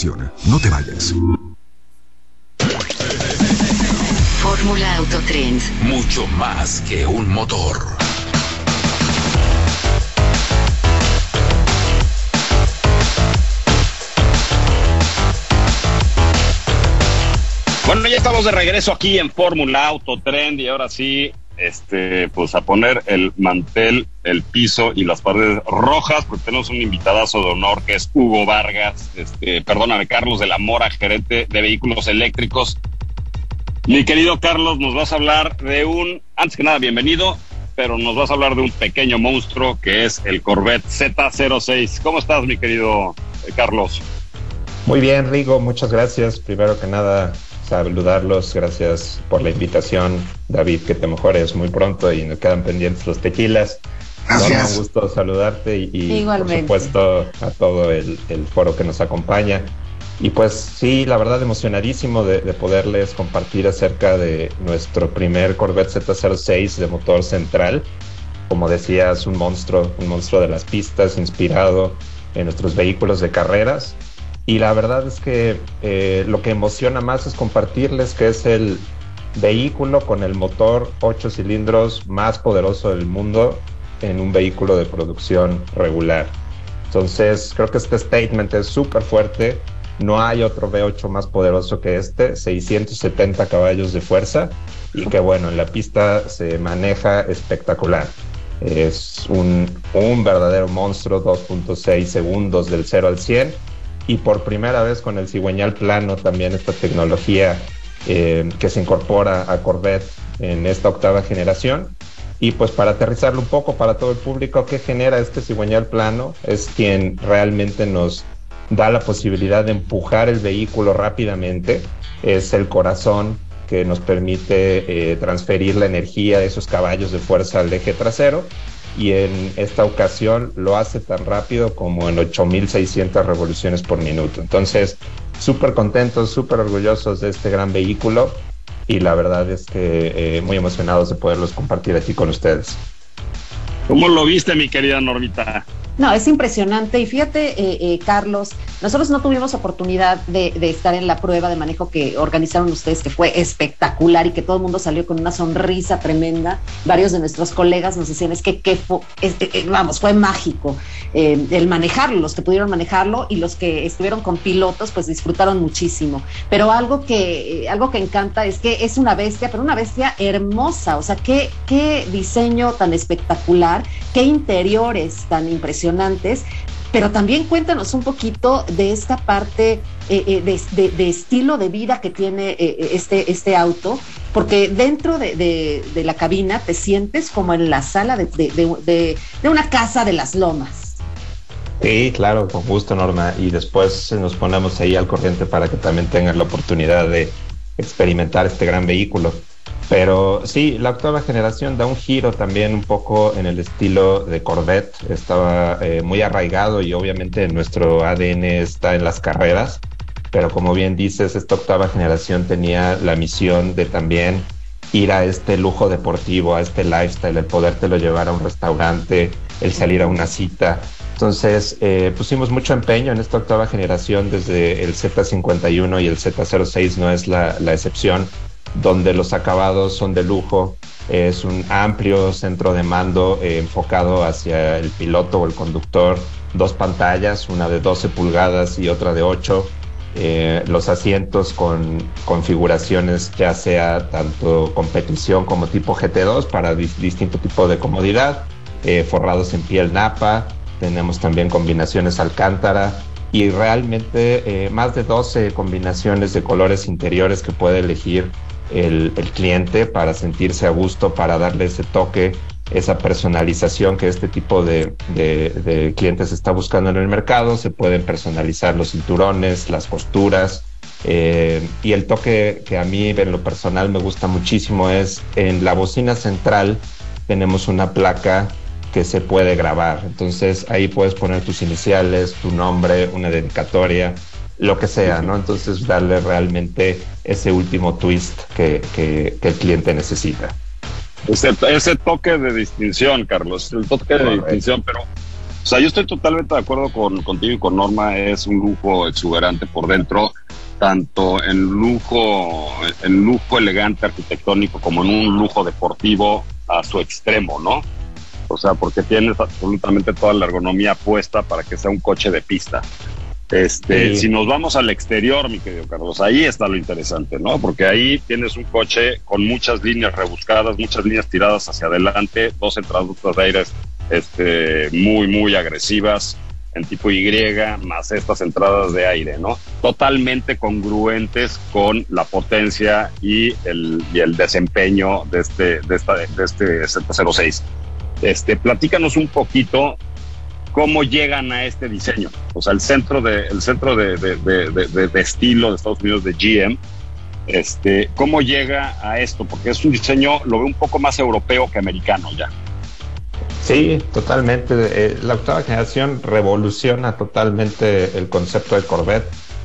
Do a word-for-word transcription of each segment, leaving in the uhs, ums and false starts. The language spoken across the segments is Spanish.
No te vayas. Fórmula Autotrend. Mucho más que un motor. Bueno, ya estamos de regreso aquí en Fórmula Autotrend y ahora sí, este, pues a poner el mantel, el piso y las paredes rojas, porque tenemos un invitadazo de honor que es Hugo Vargas, este, perdóname, Carlos de la Mora, gerente de vehículos eléctricos. Mi querido Carlos, nos vas a hablar de un, antes que nada, bienvenido, pero nos vas a hablar de un pequeño monstruo que es el Corvette Z cero seis. ¿Cómo estás, mi querido eh, Carlos? Muy bien, Rigo, muchas gracias. Primero que nada, saludarlos, gracias por la invitación. David, que te mejores muy pronto y nos quedan pendientes los tequilas. Gracias. Norma, un gusto saludarte y, y por Igualmente. supuesto a todo el, el foro que nos acompaña. Y pues sí, la verdad emocionadísimo de, de poderles compartir acerca de nuestro primer Corvette Z cero seis de motor central. Como decías, un monstruo, un monstruo de las pistas, inspirado en nuestros vehículos de carreras. Y la verdad es que eh, lo que emociona más es compartirles que es el vehículo con el motor ocho cilindros más poderoso del mundo en un vehículo de producción regular. Entonces creo que este statement es súper fuerte. No hay otro V ocho más poderoso que este, seiscientos setenta caballos de fuerza, y que bueno, en la pista se maneja espectacular. Es un, un verdadero monstruo, dos punto seis segundos del cero al cien, y por primera vez con el cigüeñal plano, también esta tecnología eh, que se incorpora a Corvette en esta octava generación. Y pues para aterrizarlo un poco para todo el público, ¿qué genera este cigüeñal plano? Es quien realmente nos da la posibilidad de empujar el vehículo rápidamente, es el corazón que nos permite eh, transferir la energía de esos caballos de fuerza al eje trasero, y en esta ocasión lo hace tan rápido como en ocho mil seiscientas revoluciones por minuto. Entonces, súper contentos, súper orgullosos de este gran vehículo, y la verdad es que eh, muy emocionados de poderlos compartir aquí con ustedes. ¿Cómo lo viste, mi querida Normita? No, es impresionante. Y fíjate, eh, eh, Carlos, nosotros no tuvimos oportunidad de, de estar en la prueba de manejo que organizaron ustedes, que fue espectacular y que todo el mundo salió con una sonrisa tremenda. Varios de nuestros colegas nos decían, es que, que fue, es, eh, vamos, fue mágico eh, el manejarlo, los que pudieron manejarlo y los que estuvieron con pilotos, pues disfrutaron muchísimo. Pero algo que, eh, algo que encanta es que es una bestia, pero una bestia hermosa. O sea, qué, qué diseño tan espectacular, qué interiores tan impresionantes. Pero también cuéntanos un poquito de esta parte eh, eh, de, de, de estilo de vida que tiene eh, este, este auto, porque dentro de, de, de la cabina te sientes como en la sala de, de, de, de, de una casa de las lomas. Sí, claro, con gusto, Norma, y después nos ponemos ahí al corriente para que también tengan la oportunidad de experimentar este gran vehículo. Pero sí, la octava generación da un giro también un poco en el estilo de Corvette. Estaba eh, muy arraigado y obviamente nuestro A D N está en las carreras, pero como bien dices, esta octava generación tenía la misión de también ir a este lujo deportivo, a este lifestyle, el podértelo llevar a un restaurante, el salir a una cita. Entonces eh, pusimos mucho empeño en esta octava generación, desde el Z cincuenta y uno y el Z cero seis no es la, la excepción, donde los acabados son de lujo. Es un amplio centro de mando eh, enfocado hacia el piloto o el conductor, dos pantallas, una de doce pulgadas y otra de ocho, eh, los asientos con configuraciones ya sea tanto competición como tipo G T dos para dis- distinto tipo de comodidad, eh, forrados en piel napa, tenemos también combinaciones alcántara, y realmente eh, más de doce combinaciones de colores interiores que puede elegir El, el cliente para sentirse a gusto, para darle ese toque, esa personalización que este tipo de, de, de clientes está buscando en el mercado. Se pueden personalizar los cinturones, las costuras, eh, y el toque que a mí en lo personal me gusta muchísimo es en la bocina central tenemos una placa que se puede grabar, entonces ahí puedes poner tus iniciales, tu nombre, una dedicatoria, lo que sea, ¿no? Entonces darle realmente ese último twist que, que, que el cliente necesita. Ese, ese toque de distinción, Carlos, el toque de distinción, pero O sea, yo estoy totalmente de acuerdo con, contigo y con Norma, es un lujo exuberante por dentro, tanto en lujo, en lujo elegante arquitectónico como en un lujo deportivo a su extremo, ¿no? O sea, porque tienes absolutamente toda la ergonomía puesta para que sea un coche de pista. Este, sí. Si nos vamos al exterior, mi querido Carlos, ahí está lo interesante, ¿no? Porque ahí tienes un coche con muchas líneas rebuscadas, muchas líneas tiradas hacia adelante, dos entraductos de aire este, muy, muy agresivas en tipo Y, más estas entradas de aire, ¿no? Totalmente congruentes con la potencia y el, y el desempeño de este, de esta, de este Z cero seis. Este, platícanos un poquito cómo llegan a este diseño. O sea, el centro de, el centro de, de, de, de, de estilo de Estados Unidos de G M, este, ¿cómo llega a esto? Porque es un diseño, lo veo un poco más europeo que americano ya. Sí, totalmente. Eh, la octava generación revoluciona totalmente el concepto de Corvette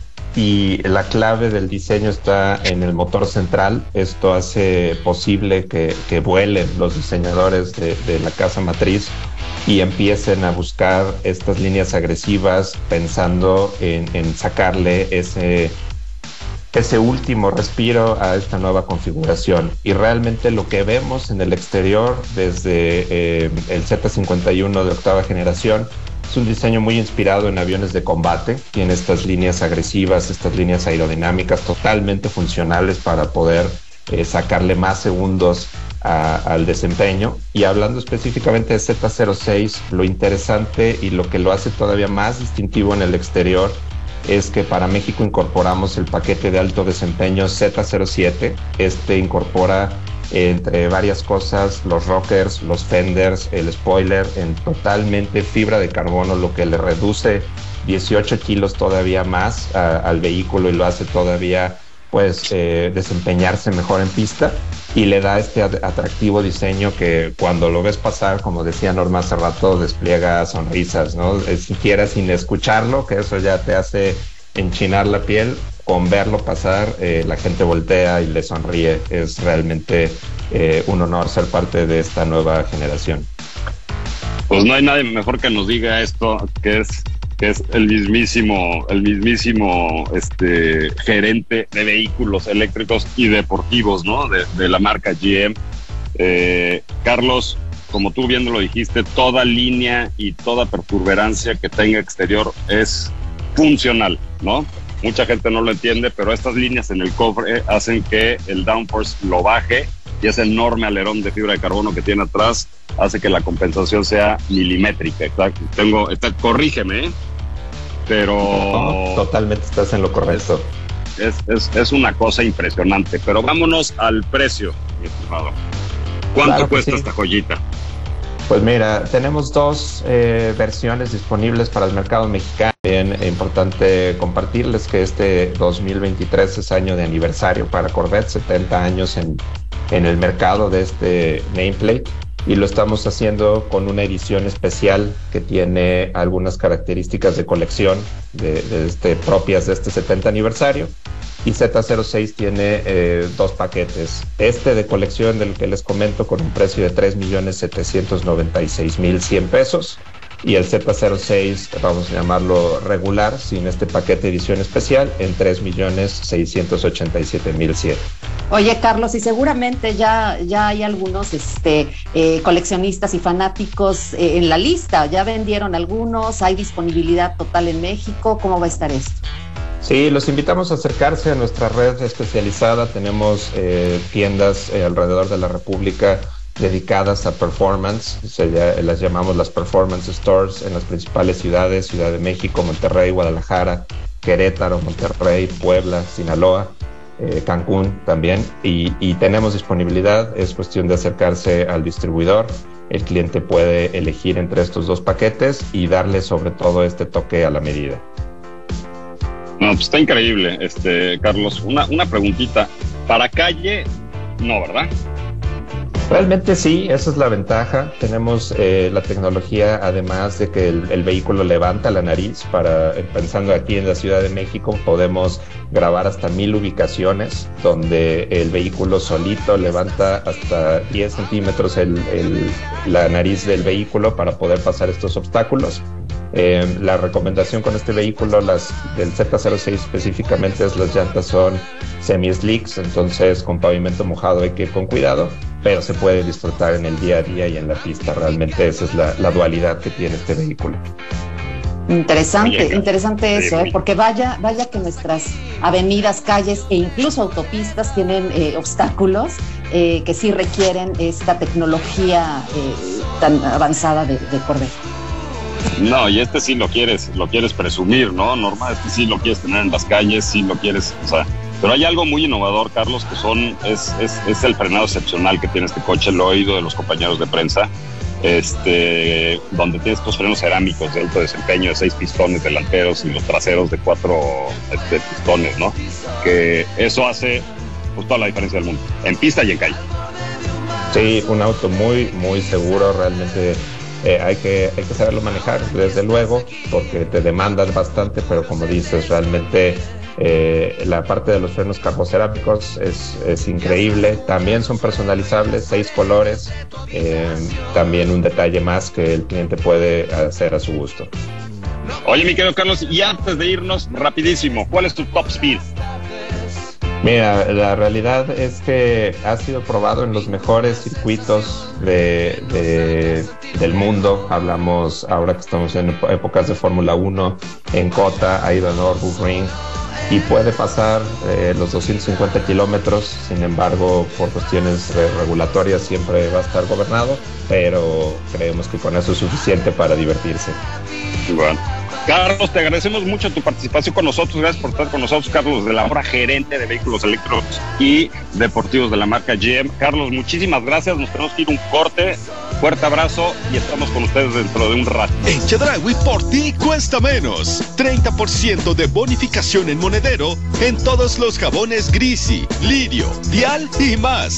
y la clave del diseño está en el motor central. Esto hace posible que, que vuelen los diseñadores de, de la casa matriz y empiecen a buscar estas líneas agresivas pensando en, en sacarle ese, ese último respiro a esta nueva configuración. Y realmente lo que vemos en el exterior desde eh, el Z cincuenta y uno de octava generación es un diseño muy inspirado en aviones de combate. Tiene estas líneas agresivas, estas líneas aerodinámicas totalmente funcionales para poder eh, sacarle más segundos A, al desempeño. Y hablando específicamente de Z cero seis, lo interesante y lo que lo hace todavía más distintivo en el exterior es que para México incorporamos el paquete de alto desempeño Z cero siete. Este incorpora eh, entre varias cosas los rockers, los fenders, el spoiler en totalmente fibra de carbono, lo que le reduce dieciocho kilos todavía más a, al vehículo y lo hace todavía pues eh, desempeñarse mejor en pista y le da este atractivo diseño que cuando lo ves pasar, como decía Norma hace rato, despliega sonrisas, ¿no? Siquiera sin escucharlo, que eso ya te hace enchinar la piel, con verlo pasar, eh, la gente voltea y le sonríe. Es realmente eh, un honor ser parte de esta nueva generación. Pues no hay nadie mejor que nos diga esto, que es que es el mismísimo, el mismísimo este, gerente de vehículos eléctricos y deportivos, ¿no? De, de la marca G M. Eh, Carlos, como tú bien lo dijiste, toda línea y toda perturberancia que tenga exterior es funcional, ¿no? Mucha gente no lo entiende, pero estas líneas en el cofre hacen que el downforce lo baje y ese enorme alerón de fibra de carbono que tiene atrás hace que la compensación sea milimétrica. Exacto. Tengo, está, corrígeme, ¿eh? Pero no, totalmente estás en lo correcto. Es, es, es una cosa impresionante. Pero vámonos al precio, mi estimado. ¿Cuánto Claro cuesta sí. esta joyita? Pues mira, tenemos dos eh, versiones disponibles para el mercado mexicano. Bien, es importante compartirles que este dos mil veintitrés es año de aniversario para Corvette, setenta años en, en el mercado de este nameplate, y lo estamos haciendo con una edición especial que tiene algunas características de colección de, de este, propias de este setenta aniversario. Y Z cero seis tiene eh, dos paquetes. Este de colección del que les comento con un precio de tres millones setecientos noventa y seis mil cien pesos. Y el Z cero seis, vamos a llamarlo regular, sin este paquete edición especial, en tres millones seiscientos ochenta y siete mil cien. Oye, Carlos, y seguramente ya, ya hay algunos este, eh, coleccionistas y fanáticos eh, en la lista. ¿Ya vendieron algunos? ¿Hay disponibilidad total en México? ¿Cómo va a estar esto? Sí, los invitamos a acercarse a nuestra red especializada. Tenemos eh, tiendas eh, alrededor de la República dedicadas a performance. Se, ya, las llamamos las performance stores en las principales ciudades: Ciudad de México, Monterrey, Guadalajara, Querétaro, Monterrey, Puebla, Sinaloa, eh, Cancún también. Y, y tenemos disponibilidad. Es cuestión de acercarse al distribuidor. El cliente puede elegir entre estos dos paquetes y darle sobre todo este toque a la medida. No, pues está increíble, este, Carlos. Una, una preguntita. Para calle, no, ¿verdad? Realmente sí, esa es la ventaja. Tenemos eh, la tecnología, además de que el, el vehículo levanta la nariz. Para, pensando aquí en la Ciudad de México, podemos grabar hasta mil ubicaciones donde el vehículo solito levanta hasta diez centímetros el, el, la nariz del vehículo para poder pasar estos obstáculos. Eh, la recomendación con este vehículo, las del Z cero seis específicamente, es las llantas son semi-slicks, entonces con pavimento mojado hay que ir con cuidado, pero se puede disfrutar en el día a día y en la pista. Realmente esa es la, la dualidad que tiene este vehículo. Interesante, Oye, interesante sí, eso, ¿eh? Porque vaya, vaya que nuestras avenidas, calles e incluso autopistas tienen eh, obstáculos eh, que sí requieren esta tecnología eh, tan avanzada de, de Corvette. No, y este sí lo quieres, lo quieres presumir, ¿no? Normal, este sí lo quieres tener en las calles, sí lo quieres, o sea, pero hay algo muy innovador, Carlos, que son, es, es, es el frenado excepcional que tiene este coche, lo he oído de los compañeros de prensa, este, donde tiene estos frenos cerámicos de alto desempeño, de seis pistones delanteros y los traseros de cuatro este, pistones, ¿no? Que eso hace pues toda la diferencia del mundo, en pista y en calle. Sí, un auto muy, muy seguro, realmente. Eh, hay que, hay que saberlo manejar, desde luego, porque te demandan bastante, pero como dices, realmente eh, la parte de los frenos carbocerámicos es, es increíble. También son personalizables, seis colores, eh, también un detalle más que el cliente puede hacer a su gusto. Oye, mi querido Carlos, y antes de irnos, rapidísimo, ¿cuál es tu top speed? Mira, la realidad es que ha sido probado en los mejores circuitos de, de, del mundo. Hablamos ahora que estamos en épocas de Fórmula uno, en COTA, ha ido a Nürburgring y puede pasar eh, los doscientos cincuenta kilómetros. Sin embargo, por cuestiones regulatorias siempre va a estar gobernado, pero creemos que con eso es suficiente para divertirse. Bueno. Carlos, te agradecemos mucho tu participación con nosotros. Gracias por estar con nosotros, Carlos de la Hora, gerente de vehículos eléctricos y deportivos de la marca G M. Carlos, muchísimas gracias. Nos tenemos que ir un corte. Fuerte abrazo y estamos con ustedes dentro de un rato. En Chedraui por ti cuesta menos. treinta por ciento de bonificación en monedero en todos los jabones Grisi, Lirio, Dial y más.